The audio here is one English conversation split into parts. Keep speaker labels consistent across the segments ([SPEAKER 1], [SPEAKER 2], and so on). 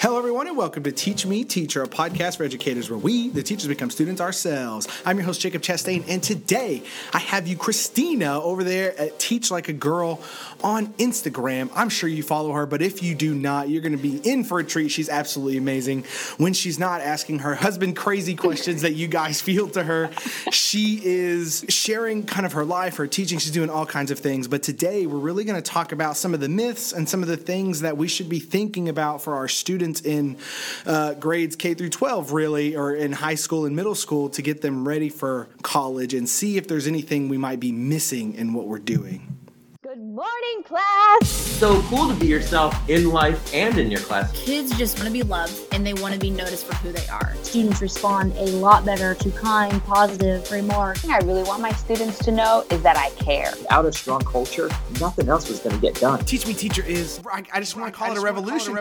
[SPEAKER 1] Hello, everyone, and welcome to Teach Me Teacher, a podcast for educators where we, the teachers, become students ourselves. I'm your host, Jacob Chastain, and today I have you, Christina, over there at Teach Like a Girl on Instagram. I'm sure you follow her, but if you do not, you're going to be in for a treat. She's absolutely amazing. When she's not asking her husband crazy questions that you guys field to her, she is sharing kind of her life, her teaching. She's doing all kinds of things. But today we're really going to talk about some of the myths and some of the things that we should be thinking about for our students in grades K through 12, really, or in high school and middle school to get them ready for college and see if there's anything we might be missing in what we're doing.
[SPEAKER 2] Good morning, class!
[SPEAKER 3] So cool to be yourself in life and in your class.
[SPEAKER 4] Kids just want to be loved and they want to be noticed for who they are.
[SPEAKER 2] Students respond a lot better to kind, positive remarks. The thing I really want my students to know is that I care.
[SPEAKER 5] Without a strong culture, nothing else was going to get done.
[SPEAKER 1] Teach Me Teacher is, I just want to call it a revolution.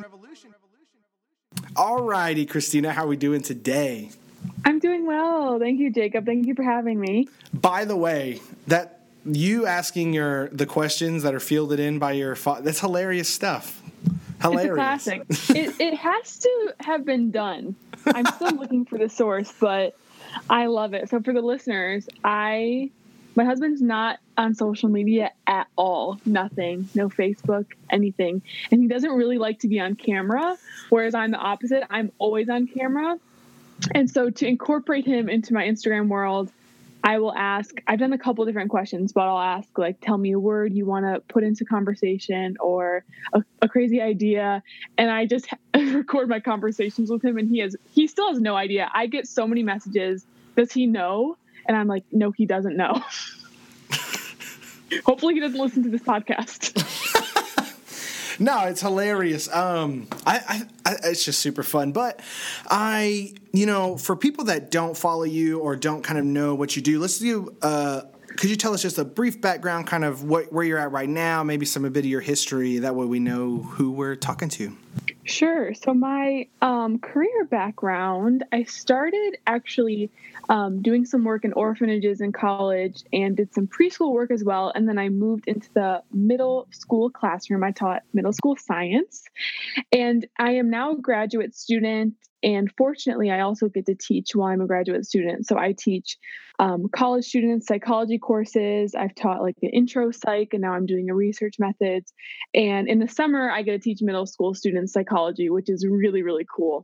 [SPEAKER 1] All righty, Christina, how are we doing today?
[SPEAKER 6] I'm doing well. Thank you, Jacob. Thank you for having me.
[SPEAKER 1] By the way, that you asking the questions that are fielded in by your that's hilarious stuff. Hilarious.
[SPEAKER 6] It's a classic. It has to have been done. I'm still looking for the source, but I love it. So for the listeners, my husband's not on social media at all. Nothing. No Facebook, anything. And he doesn't really like to be on camera, whereas I'm the opposite. I'm always on camera. And so to incorporate him into my Instagram world, I will ask, I've done a couple different questions, but I'll ask, like, tell me a word you want to put into conversation or a crazy idea. And I just record my conversations with him, and he still has no idea. I get so many messages. Does he know? And I'm like, no, he doesn't know. Hopefully he doesn't listen to this podcast.
[SPEAKER 1] No, it's hilarious. It's just super fun. But for people that don't follow you or don't kind of know what you do, let's do, could you tell us just a brief background, kind of where you're at right now, maybe some a bit of your history, that way we know who we're talking to.
[SPEAKER 6] Sure. So my career background, I started actually doing some work in orphanages in college and did some preschool work as well. And then I moved into the middle school classroom. I taught middle school science. And I am now a graduate student. And fortunately, I also get to teach while I'm a graduate student. So I teach college students psychology courses. I've taught like the intro psych, and now I'm doing a research methods. And in the summer, I get to teach middle school students psychology, which is really, really cool.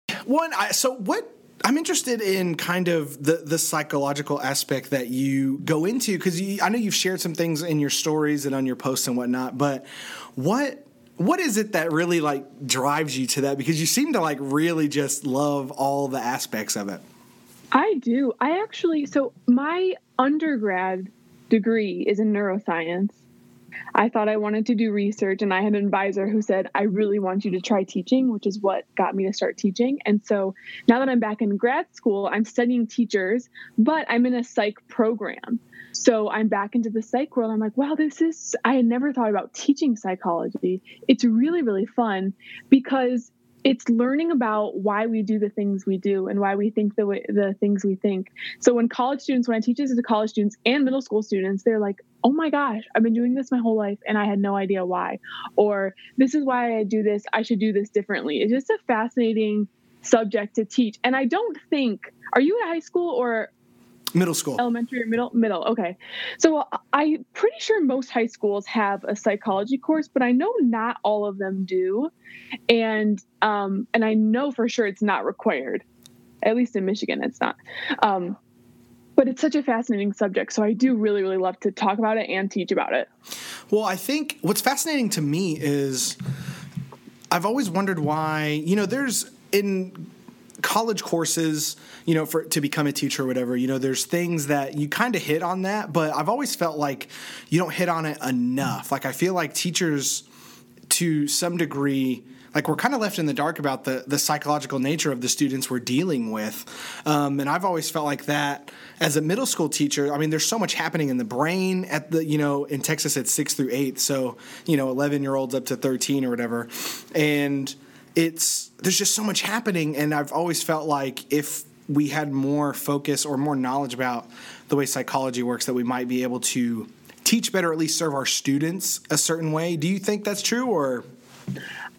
[SPEAKER 1] I'm interested in kind of the psychological aspect that you go into, because I know you've shared some things in your stories and on your posts and whatnot, but what is it that really like drives you to that? Because you seem to like really just love all the aspects of it.
[SPEAKER 6] I do. So my undergrad degree is in neuroscience. I thought I wanted to do research, and I had an advisor who said, I really want you to try teaching, which is what got me to start teaching. And so now that I'm back in grad school, I'm studying teachers, but I'm in a psych program. So I'm back into the psych world. I'm like, wow, I had never thought about teaching psychology. It's really, really fun because it's learning about why we do the things we do and why we think the things we think. So when I teach this to college students and middle school students, they're like, oh my gosh, I've been doing this my whole life and I had no idea why. Or this is why I do this. I should do this differently. It's just a fascinating subject to teach. And I don't think, are you at high school or
[SPEAKER 1] middle school?
[SPEAKER 6] Elementary or middle. Okay. So I'm pretty sure most high schools have a psychology course, but I know not all of them do. And I know for sure it's not required. At least in Michigan, it's not. But it's such a fascinating subject. So I do really, really love to talk about it and teach about it.
[SPEAKER 1] Well, I think what's fascinating to me is I've always wondered why, there's in college courses, to become a teacher or whatever, there's things that you kind of hit on that, but I've always felt like you don't hit on it enough. Like I feel like teachers to some degree, like we're kind of left in the dark about the psychological nature of the students we're dealing with. And I've always felt like that as a middle school teacher. I mean, there's so much happening in the brain at in Texas it's 6th through 8th. So, 11-year-olds up to 13 or whatever. And there's just so much happening. And I've always felt like if we had more focus or more knowledge about the way psychology works, that we might be able to teach better, at least serve our students a certain way. Do you think that's true, or?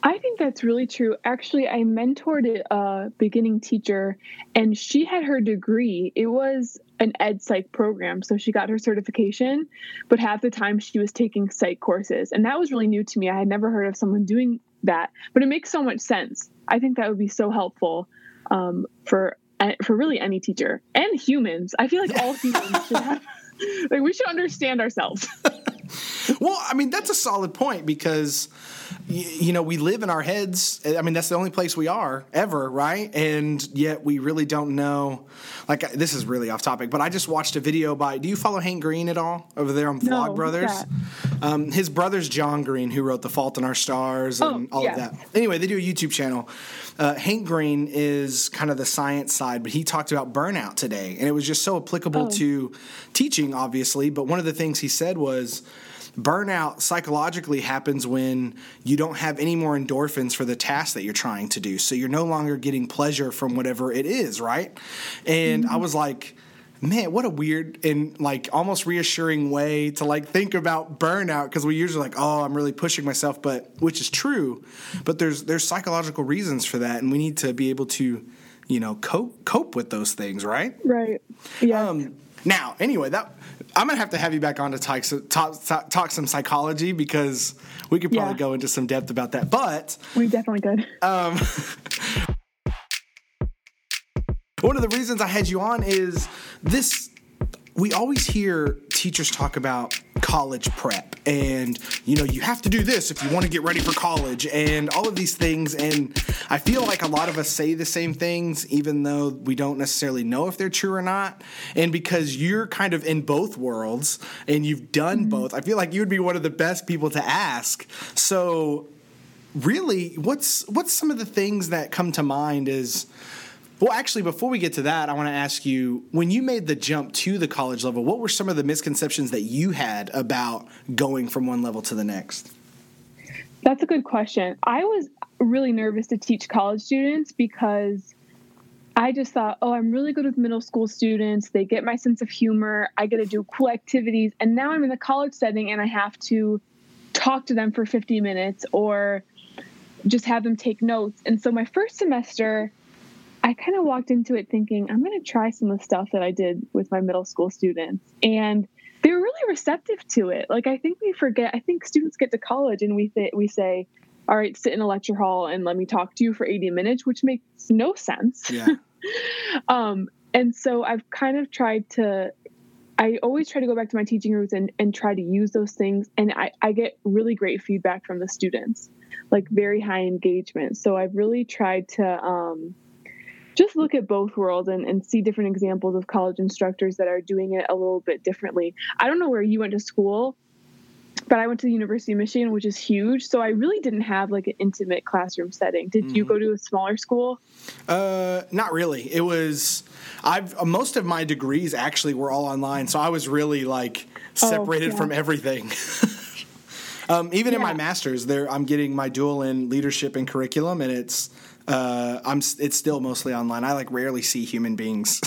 [SPEAKER 6] I think that's really true. Actually, I mentored a beginning teacher, and she had her degree. It was an ed psych program, so she got her certification, but half the time she was taking psych courses. And that was really new to me. I had never heard of someone doing that, but it makes so much sense. I think that would be so helpful for really any teacher and humans. I feel like all humans should have, like, we should understand ourselves.
[SPEAKER 1] Well, I mean, that's a solid point because, you know, we live in our heads. I mean, that's the only place we are ever, right? And yet we really don't know. Like, this is really off topic, but I just watched a video do you follow Hank Green at all over there on Vlog Brothers? His brother's John Green, who wrote The Fault in Our Stars and all of that. Anyway, they do a YouTube channel. Hank Green is kind of the science side, but he talked about burnout today, and it was just so applicable to teaching, obviously. But one of the things he said was, burnout psychologically happens when you don't have any more endorphins for the task that you're trying to do. So you're no longer getting pleasure from whatever it is, right? And I was like, man, what a weird and like almost reassuring way to like think about burnout, because we usually like, oh, I'm really pushing myself, but which is true. But there's psychological reasons for that, and we need to be able to, you know, cope with those things, right?
[SPEAKER 6] Right. Yeah.
[SPEAKER 1] Now, anyway, I'm going to have you back on to talk some psychology, because we could probably go into some depth about that. But
[SPEAKER 6] we definitely could.
[SPEAKER 1] One of the reasons I had you on is this. We always hear teachers talk about college prep and, you know, you have to do this if you want to get ready for college and all of these things. And I feel like a lot of us say the same things, even though we don't necessarily know if they're true or not. And because you're kind of in both worlds and you've done both, I feel like you would be one of the best people to ask. So really, what's some of the things that come to mind is, well, actually, before we get to that, I want to ask you, when you made the jump to the college level, what were some of the misconceptions that you had about going from one level to the next?
[SPEAKER 6] That's a good question. I was really nervous to teach college students because I just thought, oh, I'm really good with middle school students. They get my sense of humor. I get to do cool activities. And now I'm in the college setting and I have to talk to them for 50 minutes or just have them take notes. And so my first semester, I kind of walked into it thinking, I'm going to try some of the stuff that I did with my middle school students. And they were really receptive to it. Like, I think students get to college and we say, all right, sit in a lecture hall and let me talk to you for 80 minutes, which makes no sense.
[SPEAKER 1] Yeah.
[SPEAKER 6] And so I've kind of I always try to go back to my teaching roots and try to use those things. And I get really great feedback from the students, like very high engagement. So I've really tried to, just look at both worlds and see different examples of college instructors that are doing it a little bit differently. I don't know where you went to school, but I went to the University of Michigan, which is huge. So I really didn't have like an intimate classroom setting. Did you go to a smaller school?
[SPEAKER 1] Not really. It was, most of my degrees actually were all online. So I was really like separated from everything. Even in my master's there, I'm getting my dual in leadership and curriculum, and it's still mostly online. I like rarely see human beings.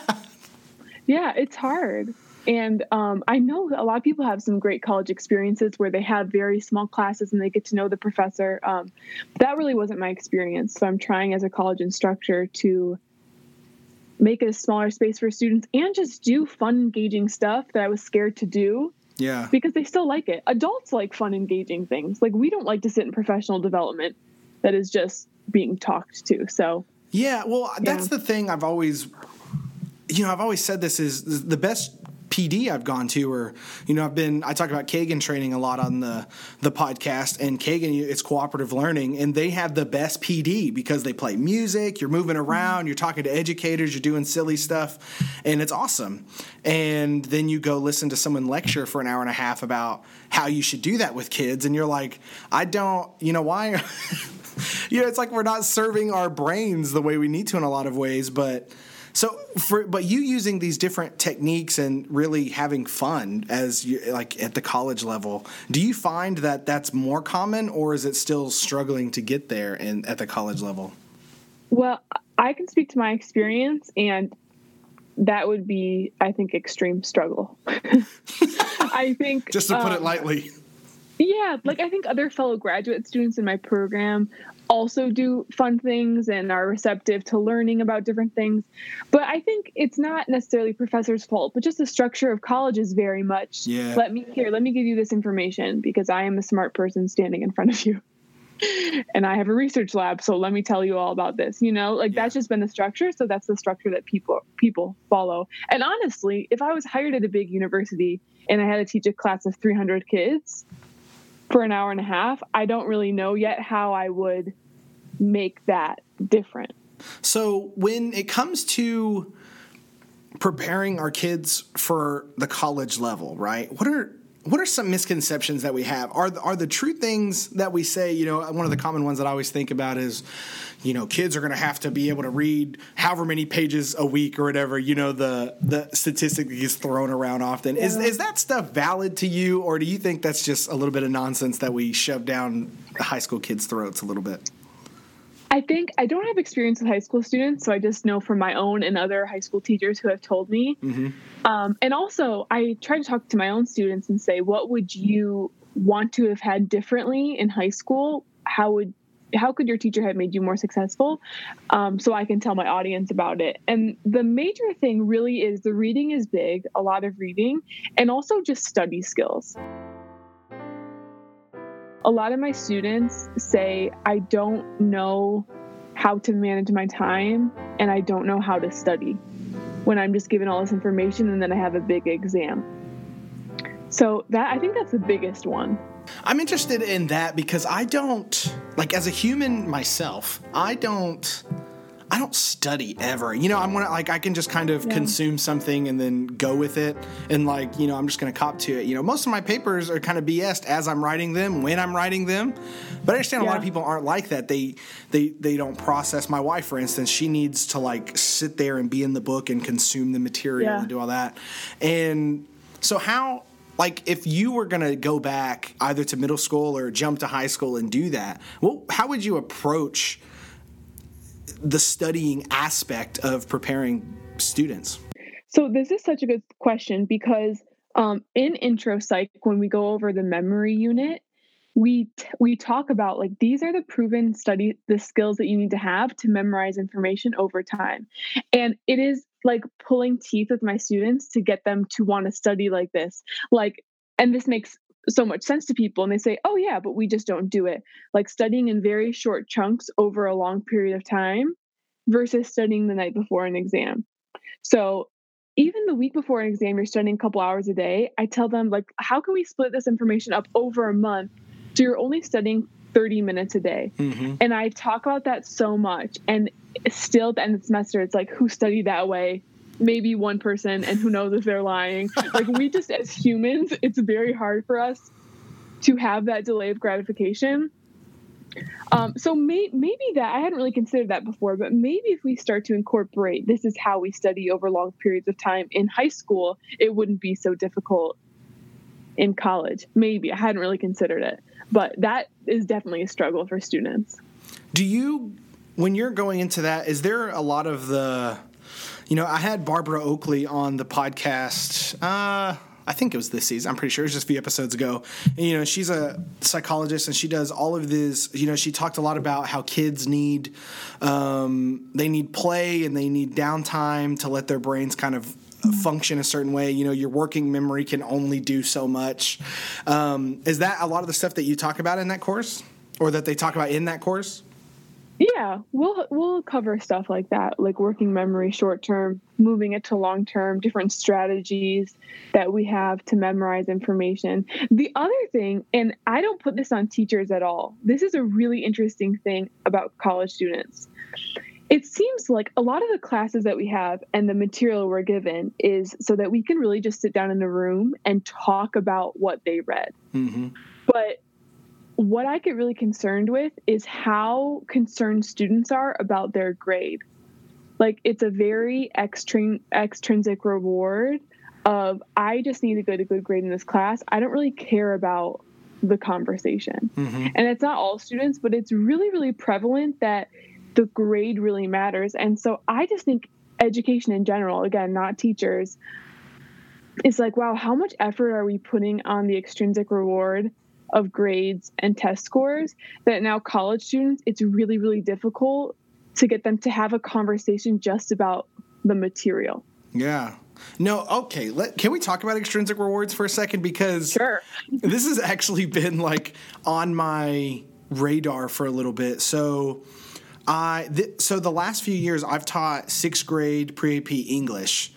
[SPEAKER 6] Yeah, it's hard. And I know a lot of people have some great college experiences where they have very small classes and they get to know the professor. That really wasn't my experience. So I'm trying as a college instructor to make it a smaller space for students and just do fun, engaging stuff that I was scared to do.
[SPEAKER 1] Yeah.
[SPEAKER 6] Because they still like it. Adults like fun, engaging things. Like, we don't like to sit in professional development that is just being talked to. So
[SPEAKER 1] yeah, well, that's the thing I've always said, this is the best PD I've gone to, or, you know, I talk about Kagan training a lot on the podcast, and Kagan, it's cooperative learning, and they have the best PD because they play music, you're moving around, you're talking to educators, you're doing silly stuff, and it's awesome. And then you go listen to someone lecture for an hour and a half about how you should do that with kids, and you're like, I don't, you know, why? You know, it's like we're not serving our brains the way we need to in a lot of ways, but you using these different techniques and really having fun as you, like at the college level, do you find that that's more common, or is it still struggling to get there at the college level?
[SPEAKER 6] Well, I can speak to my experience, and that would be, I think, extreme struggle. I think,
[SPEAKER 1] just to put it lightly.
[SPEAKER 6] Yeah, like I think other fellow graduate students in my program also do fun things and are receptive to learning about different things. But I think it's not necessarily professors' fault, but just the structure of college is very much, let me give you this information because I am a smart person standing in front of you. And I have a research lab, so let me tell you all about this. That's just been the structure. So that's the structure that people follow. And honestly, if I was hired at a big university and I had to teach a class of 300 kids for an hour and a half, I don't really know yet how I would make that different.
[SPEAKER 1] So when it comes to preparing our kids for the college level, right? What are some misconceptions that we have? Are the true things that we say, one of the common ones that I always think about is, kids are going to have to be able to read however many pages a week or whatever, the statistic that gets thrown around often. Yeah. Is that stuff valid to you, or do you think that's just a little bit of nonsense that we shove down the high school kids' throats a little bit?
[SPEAKER 6] I think I don't have experience with high school students, so I just know from my own and other high school teachers who have told me. Mm-hmm. And also, I try to talk to my own students and say, what would you want to have had differently in high school? How could your teacher have made you more successful? So I can tell my audience about it. And the major thing really is the reading is big, a lot of reading, and also just study skills. A lot of my students say, I don't know how to manage my time and I don't know how to study when I'm just given all this information and then I have a big exam. So I think that's the biggest one.
[SPEAKER 1] I'm interested in that because I don't, as a human myself, I don't study ever. I can just kind of consume something and then go with it. And I'm just going to cop to it. Most of my papers are kind of BS'd as I'm writing them, when I'm writing them. But I understand a lot of people aren't like that. They don't process. My wife, for instance, she needs to sit there and be in the book and consume the material and do all that. And so how, if you were going to go back either to middle school or jump to high school and do that, how would you approach the studying aspect of preparing students?
[SPEAKER 6] So this is such a good question because in intro psych, when we go over the memory unit, we talk about these are the proven the skills that you need to have to memorize information over time. And it is pulling teeth with my students to get them to want to study like this. And this makes so much sense to people, and they say, oh yeah, but we just don't do it. Studying in very short chunks over a long period of time versus studying the night before an exam. So even the week before an exam, you're studying a couple hours a day. I tell them, how can we split this information up over a month so you're only studying 30 minutes a day? Mm-hmm. And I talk about that so much. And still at the end of the semester, it's who studied that way? Maybe one person, and who knows if they're lying. We just, as humans, it's very hard for us to have that delay of gratification. So maybe that, I hadn't really considered that before, but maybe if we start to incorporate, this is how we study over long periods of time in high school, it wouldn't be so difficult in college. Maybe. I hadn't really considered it, but that is definitely a struggle for students.
[SPEAKER 1] When you're going into that, is there a lot of I had Barbara Oakley on the podcast, I think it was this season. I'm pretty sure it was just a few episodes ago. And, she's a psychologist and she does all of this. She talked a lot about how kids need play and they need downtime to let their brains kind of function a certain way. Your working memory can only do so much. Is that a lot of the stuff that you talk about in that course, or that they talk about in that course?
[SPEAKER 6] Yeah, we'll cover stuff like that, working memory short term, moving it to long term, different strategies that we have to memorize information. The other thing, and I don't put this on teachers at all, this is a really interesting thing about college students. It seems like a lot of the classes that we have and the material we're given is so that we can really just sit down in a room and talk about what they read. Mm-hmm. But what I get really concerned with is how concerned students are about their grade. It's a very extrinsic reward of, I just need to get a good grade in this class. I don't really care about the conversation. Mm-hmm. And it's not all students, but it's really, really prevalent that the grade really matters. And so I just think education in general, again, not teachers, is wow, how much effort are we putting on the extrinsic reward of grades and test scores that now college students, it's really, really difficult to get them to have a conversation just about the material.
[SPEAKER 1] Yeah. No, okay. Can we talk about extrinsic rewards for a second? Because
[SPEAKER 6] Sure.
[SPEAKER 1] This has actually been like on my radar for a little bit. So the last few years I've taught 6th grade pre-AP English.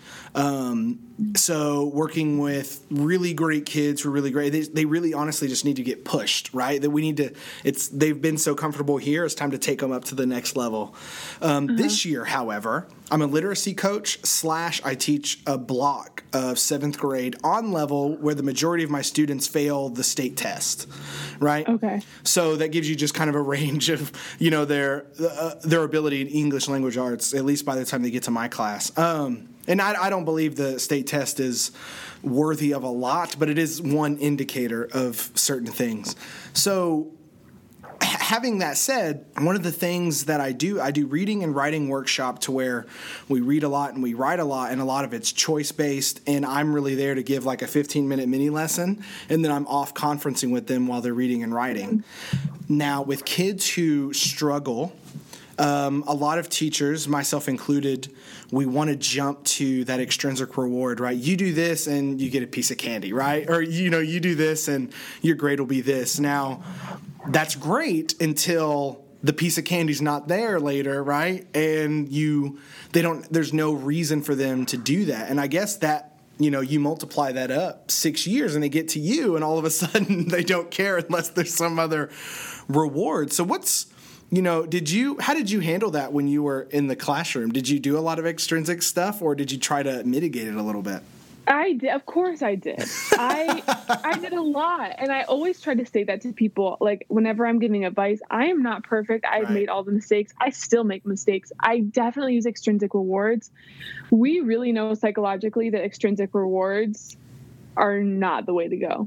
[SPEAKER 1] So working with really great kids who are really great, they really honestly just need to get pushed, right? That we need to, they've been so comfortable here, it's time to take them up to the next level. This year, however, I'm a literacy coach / I teach a block of 7th grade on level where the majority of my students fail the state test, right?
[SPEAKER 6] Okay.
[SPEAKER 1] So that gives you just kind of a range of, their ability in English language arts, at least by the time they get to my class. And I don't believe the state test is worthy of a lot, but it is one indicator of certain things. So having that said, one of the things that I do reading and writing workshop to where we read a lot and we write a lot, and a lot of it's choice-based, and I'm really there to give like a 15-minute mini lesson, and then I'm off conferencing with them while they're reading and writing. Now, with kids who struggle, a lot of teachers, myself included, we want to jump to that extrinsic reward, right? You do this and you get a piece of candy, right? Or, you do this and your grade will be this. Now, that's great until the piece of candy's not there later, right? And there's no reason for them to do that. And I guess that, you multiply that up 6 years and they get to you and all of a sudden they don't care unless there's some other reward. So how did you handle that when you were in the classroom? Did you do a lot of extrinsic stuff, or did you try to mitigate it a little bit?
[SPEAKER 6] I did. Of course I did. I did a lot. And I always try to say that to people. Like, whenever I'm giving advice, I am not perfect. I've made all the mistakes. I still make mistakes. I definitely use extrinsic rewards. We really know psychologically that extrinsic rewards are not the way to go.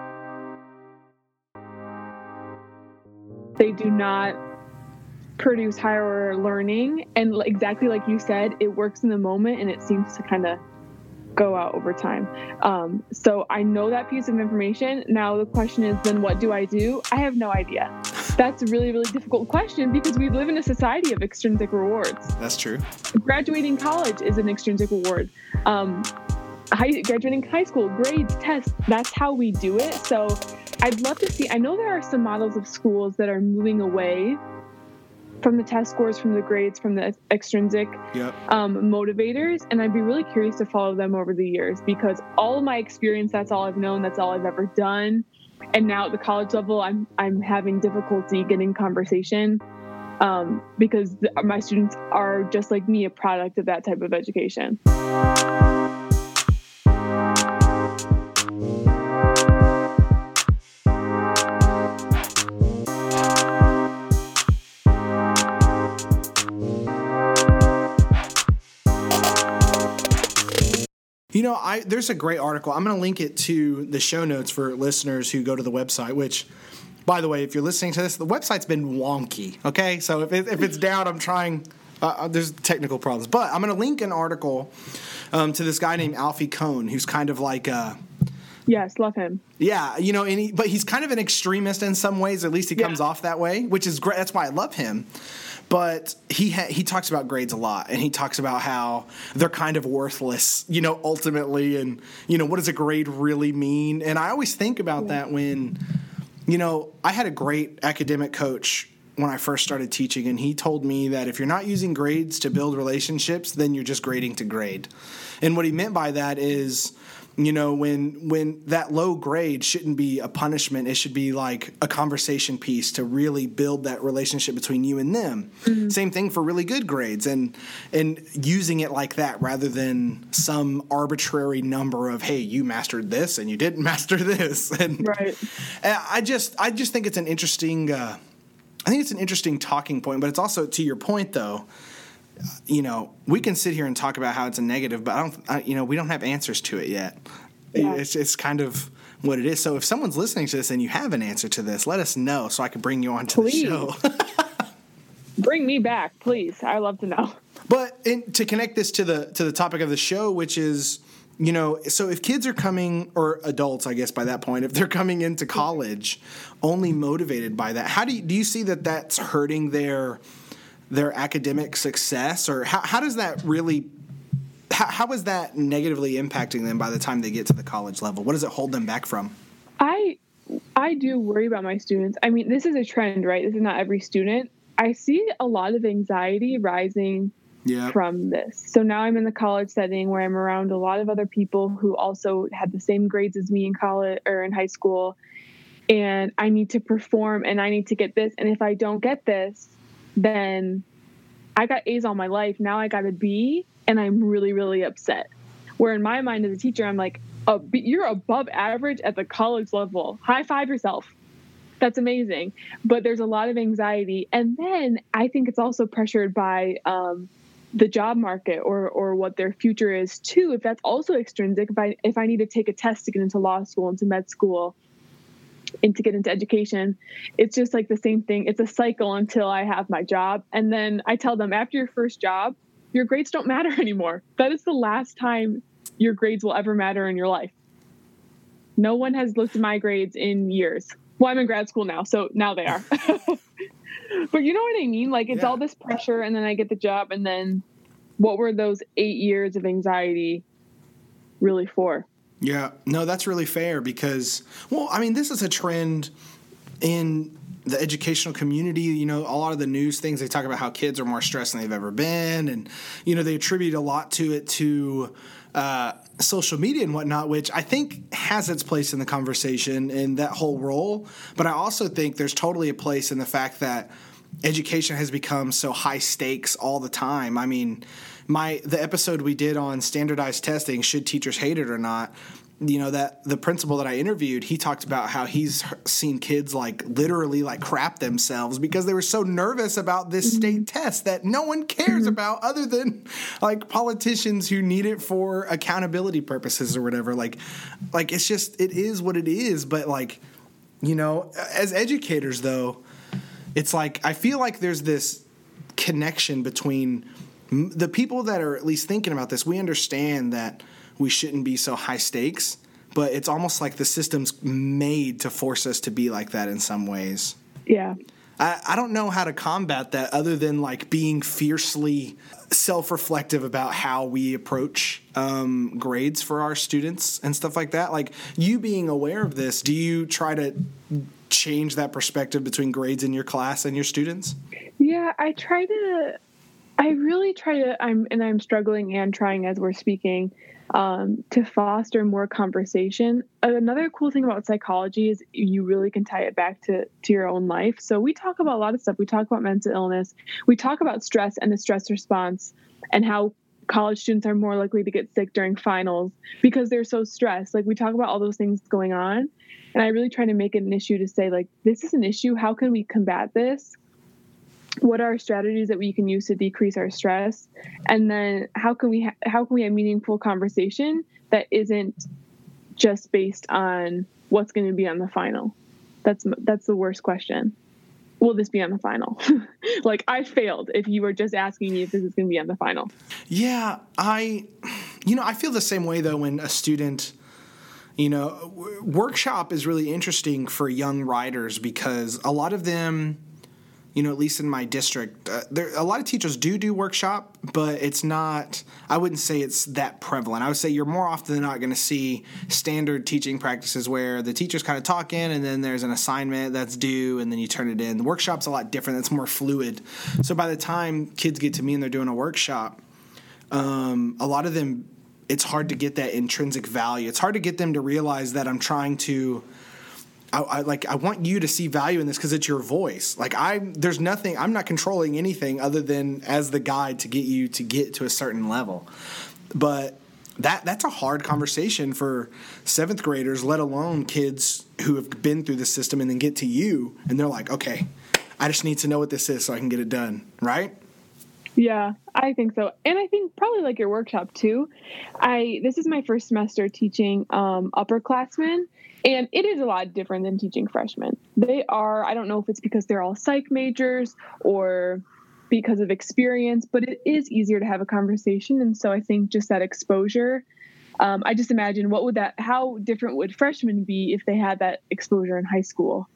[SPEAKER 6] They do not produce higher learning, and exactly like you said, it works in the moment and it seems to kind of go out over time. So I know that piece of information. Now the question is, then what do? I have no idea. That's a really, really difficult question because we live in a society of extrinsic rewards.
[SPEAKER 1] That's true.
[SPEAKER 6] Graduating college is an extrinsic reward. Graduating high school, grades, tests, that's how we do it. So I'd love to see, I know there are some models of schools that are moving away from the test scores, from the grades, from the extrinsic motivators. And I'd be really curious to follow them over the years because all of my experience, that's all I've known, that's all I've ever done. And now at the college level, I'm having difficulty getting conversation because my students are just like me, a product of that type of education.
[SPEAKER 1] There's a great article. I'm going to link it to the show notes for listeners who go to the website, which, by the way, if you're listening to this, the website's been wonky, okay? So if it's down, I'm trying. There's technical problems. But I'm going to link an article to this guy named Alfie Kohn, who's kind of like
[SPEAKER 6] yes, love him.
[SPEAKER 1] Yeah, but he's kind of an extremist in some ways. At least he comes off that way, which is great. That's why I love him. But he talks about grades a lot, and he talks about how they're kind of worthless, ultimately, and, what does a grade really mean? And I always think about that when, I had a great academic coach when I first started teaching, and he told me that if you're not using grades to build relationships, then you're just grading to grade. And what he meant by that is, when that low grade shouldn't be a punishment, it should be like a conversation piece to really build that relationship between you and them. Mm-hmm. Same thing for really good grades and using it like that rather than some arbitrary number of, hey, you mastered this and you didn't master this. And
[SPEAKER 6] right.
[SPEAKER 1] I just think it's an interesting talking point, but it's also, to your point though, we can sit here and talk about how it's a negative, but we don't have answers to it yet. Yeah. It's kind of what it is. So if someone's listening to this and you have an answer to this, let us know so I can bring you on to the show.
[SPEAKER 6] Bring me back, please. I love to know.
[SPEAKER 1] But to connect this to the topic of the show, which is so if kids are coming, or adults, I guess by that point, if they're coming into college only motivated by that, how do you see that that's hurting their academic success, or how does that really, how is that negatively impacting them by the time they get to the college level? What does it hold them back from?
[SPEAKER 6] I do worry about my students. I mean, this is a trend, right? This is not every student. I see a lot of anxiety rising from this. So now I'm in the college setting where I'm around a lot of other people who also had the same grades as me in college or in high school. And I need to perform and I need to get this. And if I don't get this, then I got A's all my life. Now I got a B and I'm really, really upset. Where in my mind as a teacher, I'm like, oh, you're above average at the college level. High five yourself. That's amazing. But there's a lot of anxiety. And then I think it's also pressured by the job market or what their future is too. If that's also extrinsic, if I need to take a test to get into law school, into med school, and to get into education, it's just like the same thing. It's a cycle until I have my job. And then I tell them after your first job, your grades don't matter anymore. That is the last time your grades will ever matter in your life. No one has looked at my grades in years. Well, I'm in grad school now, so now they are. But you know what I mean? Like, it's all this pressure, and then I get the job, and then what were those 8 years of anxiety really for?
[SPEAKER 1] Yeah, no, that's really fair because, well, I mean, this is a trend in the educational community. A lot of the news things, they talk about how kids are more stressed than they've ever been. And, they attribute a lot to it to social media and whatnot, which I think has its place in the conversation in that whole role. But I also think there's totally a place in the fact that education has become so high stakes all the time. I mean, the episode we did on standardized testing, should teachers hate it or not, that the principal that I interviewed, he talked about how he's seen kids literally crap themselves because they were so nervous about this state test that no one cares about other than politicians who need it for accountability purposes or whatever. It's just, it is what it is. But as educators though, it's I feel like there's this connection between the people that are at least thinking about this. We understand that we shouldn't be so high stakes, but it's almost like the system's made to force us to be like that in some ways.
[SPEAKER 6] Yeah.
[SPEAKER 1] I don't know how to combat that other than being fiercely self-reflective about how we approach grades for our students and stuff like that. You being aware of this, do you try to change that perspective between grades in your class and your students?
[SPEAKER 6] Yeah, I really try to, I'm struggling and trying as we're speaking, to foster more conversation. Another cool thing about psychology is you really can tie it back to your own life. So we talk about a lot of stuff. We talk about mental illness. We talk about stress and the stress response and how college students are more likely to get sick during finals because they're so stressed. We talk about all those things going on. And I really try to make it an issue to say, this is an issue. How can we combat this? What are strategies that we can use to decrease our stress? And then how can we have meaningful conversation that isn't just based on what's going to be on the final? That's the worst question. Will this be on the final? I failed if you were just asking me if this is going to be on the final.
[SPEAKER 1] Yeah, I feel the same way though when a student, workshop is really interesting for young writers because a lot of them, at least in my district, a lot of teachers do workshop, but it's not, I wouldn't say it's that prevalent. I would say you're more often than not going to see standard teaching practices where the teacher's kind of talking and then there's an assignment that's due and then you turn it in. The workshop's a lot different. It's more fluid. So by the time kids get to me and they're doing a workshop, a lot of them, it's hard to get that intrinsic value. It's hard to get them to realize that I'm trying to, I want you to see value in this because it's your voice. There's nothing, I'm not controlling anything other than as the guide to get you to get to a certain level. But that's a hard conversation for seventh graders, let alone kids who have been through the system and then get to you and they're like, okay, I just need to know what this is so I can get it done. Right?
[SPEAKER 6] Yeah, I think so. And I think probably your workshop too. This is my first semester teaching upperclassmen. And it is a lot different than teaching freshmen. They are, I don't know if it's because they're all psych majors or because of experience, but it is easier to have a conversation. And so I think just that exposure I just imagine how different would freshmen be if they had that exposure in high school,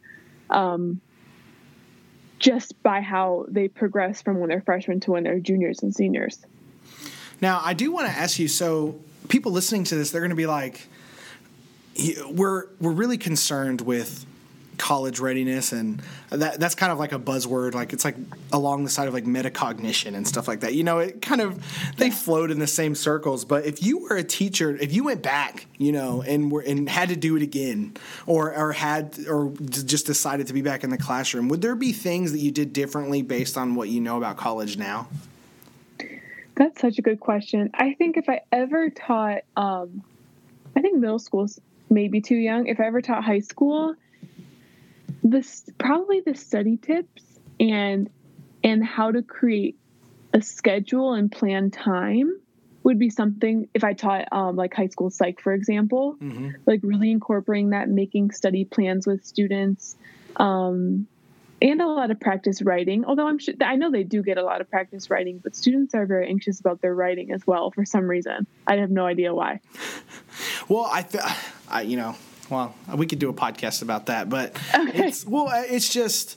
[SPEAKER 6] just by how they progress from when they're freshmen to when they're juniors and seniors.
[SPEAKER 1] Now, I do want to ask you, so people listening to this, they're going to be like, we're really concerned with college readiness, and that's kind of like a buzzword, like it's like along the side of like metacognition and stuff like that. It kind of, they float in the same circles. But if you were a teacher, if you went back, and had to do it again, or just decided to be back in the classroom, would there be things that you did differently based on what you know about college now?
[SPEAKER 6] That's such a good question. I think if I ever taught, I think middle school's maybe too young. If I ever taught high school, probably the study tips and how to create a schedule and plan time would be something. If I taught like high school psych, for example, like really incorporating that, making study plans with students, and a lot of practice writing. Although I know they do get a lot of practice writing, but students are very anxious about their writing as well for some reason. I have no idea why.
[SPEAKER 1] Well, well, we could do a podcast about that, but
[SPEAKER 6] okay.
[SPEAKER 1] It's just,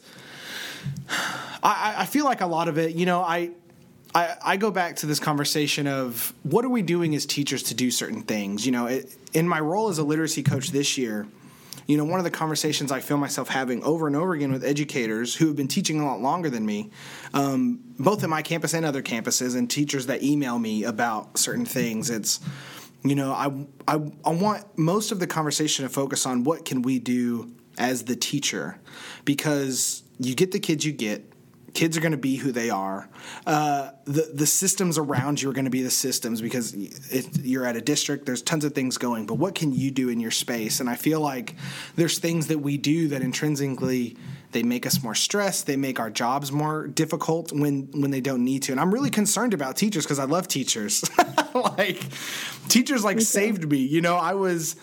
[SPEAKER 1] I feel like a lot of it, I go back to this conversation of what are we doing as teachers to do certain things? In my role as a literacy coach this year, one of the conversations I feel myself having over and over again with educators who have been teaching a lot longer than me, both at my campus and other campuses, and teachers that email me about certain things, it's, I want most of the conversation to focus on what can we do as the teacher, because you get the kids you get. Kids are going to be who they are. The systems around you are going to be the systems, because you're at a district, there's tons of things going. But what can you do in your space? And I feel like there's things that we do that intrinsically, they make us more stressed. They make our jobs more difficult when they don't need to. And I'm really concerned about teachers because I love teachers. Teachers saved me. I was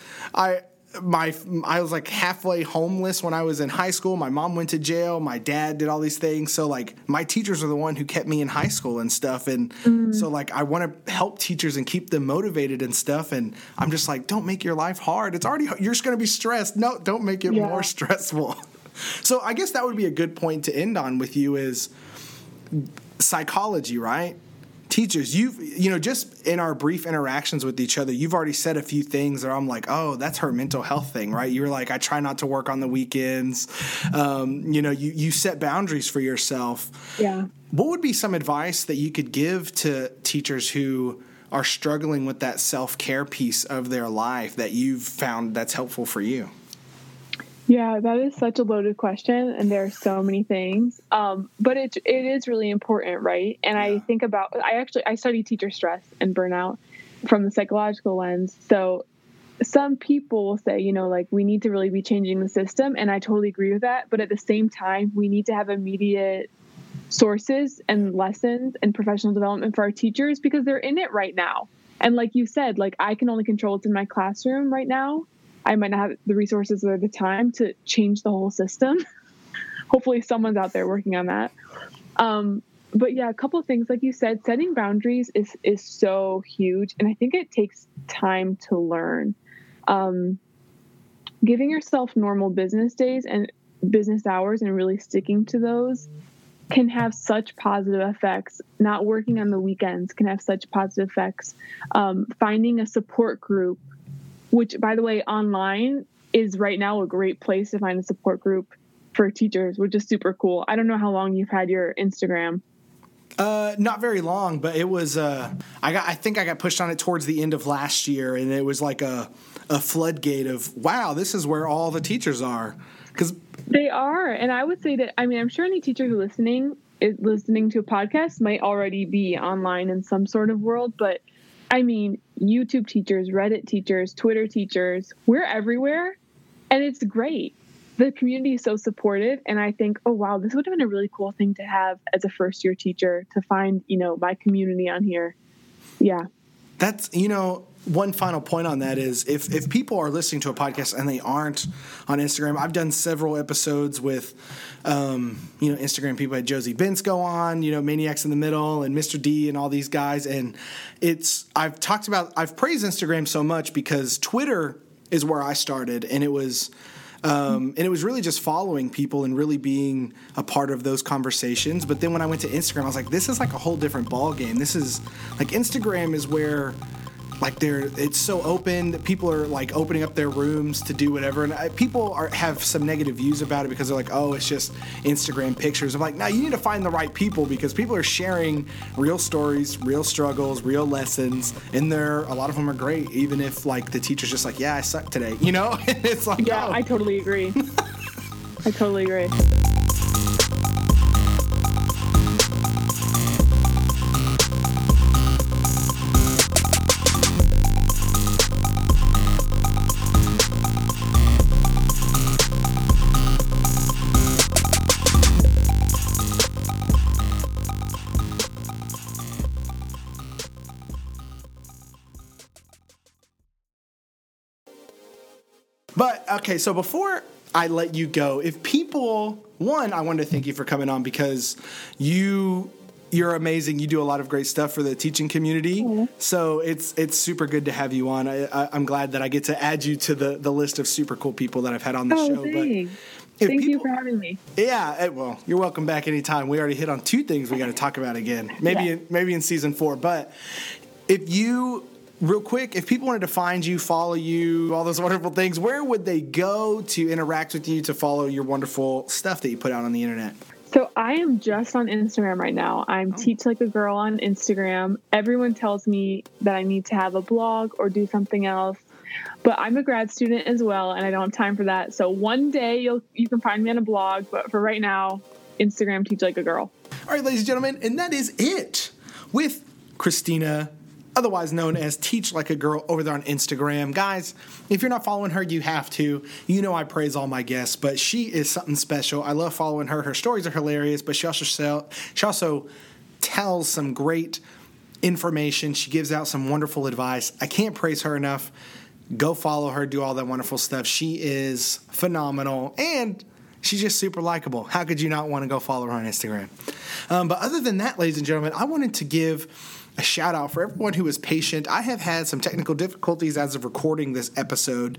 [SPEAKER 1] like halfway homeless when I was in high school. My mom went to jail. My dad did all these things. So my teachers are the one who kept me in high school and stuff. And so I want to help teachers and keep them motivated and stuff. And I'm just like, don't make your life hard. It's already, you're just going to be stressed. No, don't make it more stressful. So I guess that would be a good point to end on with you is psychology, right? Teachers, just in our brief interactions with each other, you've already said a few things that I'm like, oh, that's her mental health thing, right? You're like, I try not to work on the weekends. You set boundaries for yourself.
[SPEAKER 6] Yeah.
[SPEAKER 1] What would be some advice that you could give to teachers who are struggling with that self-care piece of their life that you've found that's helpful for you?
[SPEAKER 6] Yeah, that is such a loaded question, and there are so many things. But it is really important, right? And I think about, I study teacher stress and burnout from the psychological lens. So some people will say, we need to really be changing the system, and I totally agree with that. But at the same time, we need to have immediate sources and lessons and professional development for our teachers because they're in it right now. And like you said, I can only control what's in my classroom right now. I might not have the resources or the time to change the whole system. Hopefully someone's out there working on that. But yeah, a couple of things, like you said, setting boundaries is so huge. And I think it takes time to learn. Giving yourself normal business days and business hours and really sticking to those can have such positive effects. Not working on the weekends can have such positive effects. Finding a support group, which, by the way, online is right now a great place to find a support group for teachers, which is super cool. I don't know how long you've had your Instagram.
[SPEAKER 1] Not very long, but it was, I think I got pushed on it towards the end of last year, and it was like a floodgate of, wow, this is where all the teachers are. 'Cause
[SPEAKER 6] they are. And I would say that, I'm sure any teacher who's listening to a podcast might already be online in some sort of world, but YouTube teachers, Reddit teachers, Twitter teachers, we're everywhere. And it's great. The community is so supportive. And I think, oh, wow, this would have been a really cool thing to have as a first-year teacher, to find, my community on here. Yeah.
[SPEAKER 1] That's, one final point on that is if people are listening to a podcast and they aren't on Instagram, I've done several episodes with, Instagram people. Had Josie Benz go on, Maniacs in the Middle and Mr. D and all these guys. And I've praised Instagram so much because Twitter is where I started, and it was really just following people and really being a part of those conversations. But then when I went to Instagram, I was like, this is like a whole different ball game. This is like Instagram is where it's so open that people are like opening up their rooms to do whatever. And people have some negative views about it because they're like, oh, it's just Instagram pictures. I'm like, no, you need to find the right people because people are sharing real stories, real struggles, real lessons. And a lot of them are great, even if like the teacher's just like, yeah, I suck today, And it's like,
[SPEAKER 6] yeah, I totally agree. I totally agree.
[SPEAKER 1] But, okay, so before I let you go, if people, I wanted to thank you for coming on because you're amazing. You do a lot of great stuff for the teaching community. Mm-hmm. So it's super good to have you on. I'm glad that I get to add you to the list of super cool people that I've had on the show.
[SPEAKER 6] Thanks. Thank you for having me.
[SPEAKER 1] Yeah, well, you're welcome back anytime. We already hit on 2 things we got to talk about again, maybe in season 4. But real quick, if people wanted to find you, follow you, all those wonderful things, where would they go to interact with you to follow your wonderful stuff that you put out on the internet?
[SPEAKER 6] So I am just on Instagram right now. I'm Teach Like a Girl on Instagram. Everyone tells me that I need to have a blog or do something else, but I'm a grad student as well, and I don't have time for that. So one day you can find me on a blog, but for right now, Instagram, Teach Like a Girl.
[SPEAKER 1] All right, ladies and gentlemen, and that is it with Christina, otherwise known as Teach Like a Girl, over there on Instagram. Guys, if you're not following her, you have to. I praise all my guests, but she is something special. I love following her. Her stories are hilarious, but she also tells some great information. She gives out some wonderful advice. I can't praise her enough. Go follow her, do all that wonderful stuff. She is phenomenal, and she's just super likable. How could you not want to go follow her on Instagram? But other than that, ladies and gentlemen, I wanted to give a shout out for everyone who was patient. I have had some technical difficulties as of recording this episode.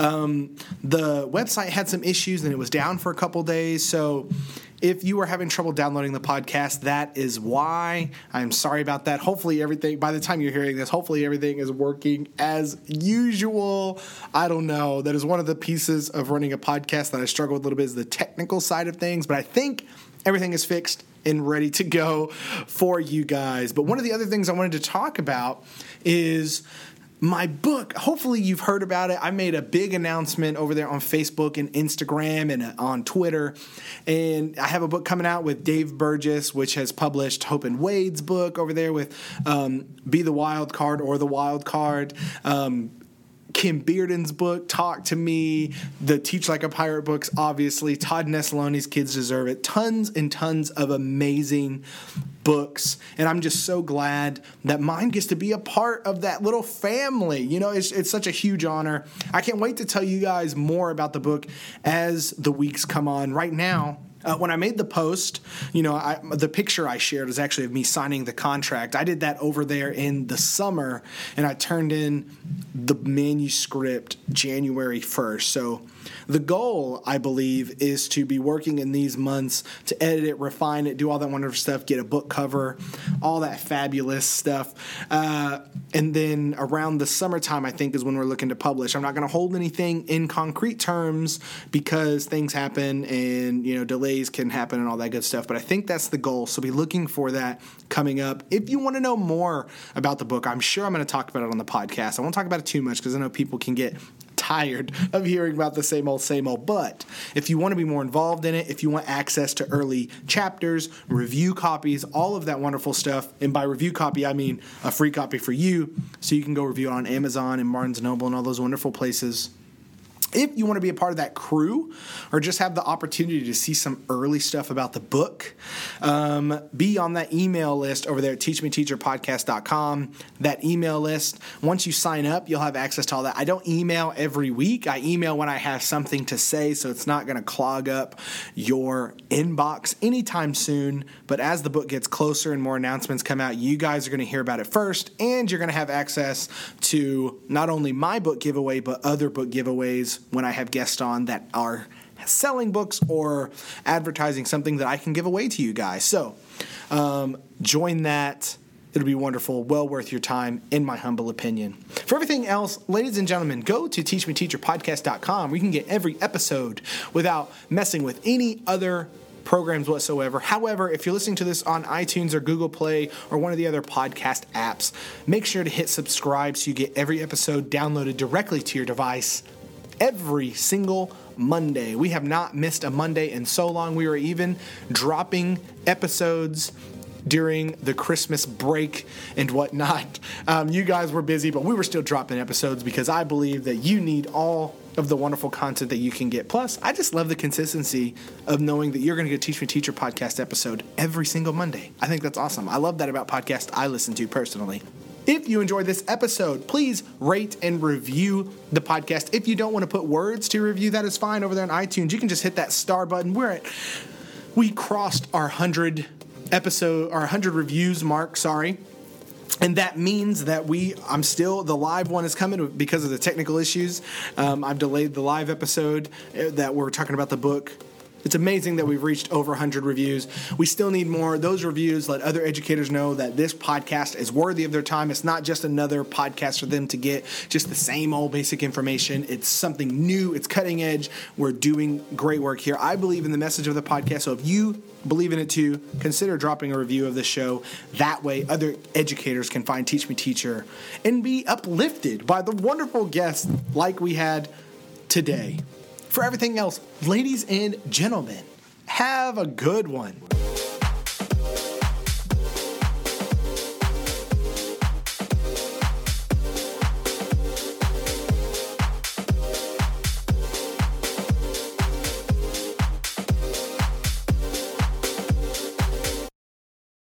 [SPEAKER 1] The website had some issues and it was down for a couple days. So if you are having trouble downloading the podcast, that is why. I'm sorry about that. Hopefully by the time you're hearing this, hopefully everything is working as usual. I don't know. That is one of the pieces of running a podcast that I struggle with a little bit, is the technical side of things, but I think everything is fixed and ready to go for you guys. But one of the other things I wanted to talk about is my book. Hopefully you've heard about it. I made a big announcement over there on Facebook and Instagram and on Twitter. And I have a book coming out with Dave Burgess, which has published Hope and Wade's book over there with Be the Wild Card or The Wild Card. Kim Bearden's book, Talk to Me, the Teach Like a Pirate books, obviously, Todd Nesloni's Kids Deserve It, tons and tons of amazing books, and I'm just so glad that mine gets to be a part of that little family. It's such a huge honor. I can't wait to tell you guys more about the book as the weeks come on. Right now, when I made the post, the picture I shared is actually of me signing the contract. I did that over there in the summer, and I turned in the manuscript January 1st. So the goal, I believe, is to be working in these months to edit it, refine it, do all that wonderful stuff, get a book cover, all that fabulous stuff. And then around the summertime, I think, is when we're looking to publish. I'm not going to hold anything in concrete terms because things happen and, delays can happen and all that good stuff. But I think that's the goal. So be looking for that coming up. If you want to know more about the book, I'm sure I'm going to talk about it on the podcast. I won't talk about it too much because I know people can get tired of hearing about the same old. But if you want to be more involved in it, if you want access to early chapters, review copies, all of that wonderful stuff, and by review copy, I mean a free copy for you, so you can go review it on Amazon and Barnes & Noble and all those wonderful places. If you want to be a part of that crew or just have the opportunity to see some early stuff about the book, be on that email list over there at teachmeteacherpodcast.com. That email list, once you sign up, you'll have access to all that. I don't email every week. I email when I have something to say, so it's not going to clog up your inbox anytime soon. But as the book gets closer and more announcements come out, you guys are going to hear about it first, and you're going to have access to not only my book giveaway, but other book giveaways when I have guests on that are selling books or advertising something that I can give away to you guys. So join that. It'll be wonderful. Well worth your time, in my humble opinion. For everything else, ladies and gentlemen, go to teachmeteacherpodcast.com where you can get every episode without messing with any other programs whatsoever. However, if you're listening to this on iTunes or Google Play or one of the other podcast apps, make sure to hit subscribe so you get every episode downloaded directly to your device every single Monday. We have not missed a Monday in so long. We were even dropping episodes during the Christmas break and whatnot. You guys were busy, but we were still dropping episodes because I believe that you need all of the wonderful content that you can get. Plus, I just love the consistency of knowing that you're going to get a Teach Me Teacher podcast episode every single Monday. I think that's awesome. I love that about podcasts I listen to personally. If you enjoyed this episode, please rate and review the podcast. If you don't want to put words to review, that is fine over there on iTunes. You can just hit that star button. We crossed our 100 reviews mark, and that means that the live one is coming because of the technical issues. I've delayed the live episode that we're talking about the book. It's amazing that we've reached over 100 reviews. We still need more. Those reviews let other educators know that this podcast is worthy of their time. It's not just another podcast for them to get just the same old basic information. It's something new. It's cutting edge. We're doing great work here. I believe in the message of the podcast. So if you believe in it too, consider dropping a review of the show. That way other educators can find Teach Me Teacher and be uplifted by the wonderful guests like we had today. For everything else, ladies and gentlemen, have a good one.